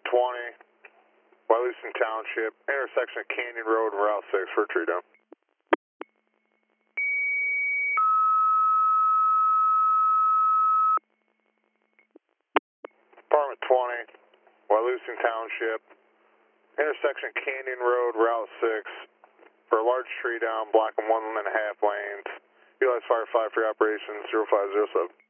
Department 20, Wyalusing Township, intersection of Canyon Road and Route 6 for a tree down. Department 20, Wyalusing Township, intersection of Canyon Road, Route 6 for a large tree down, blocking 1.5 lanes. Utilize Fire 5 for operations 0507.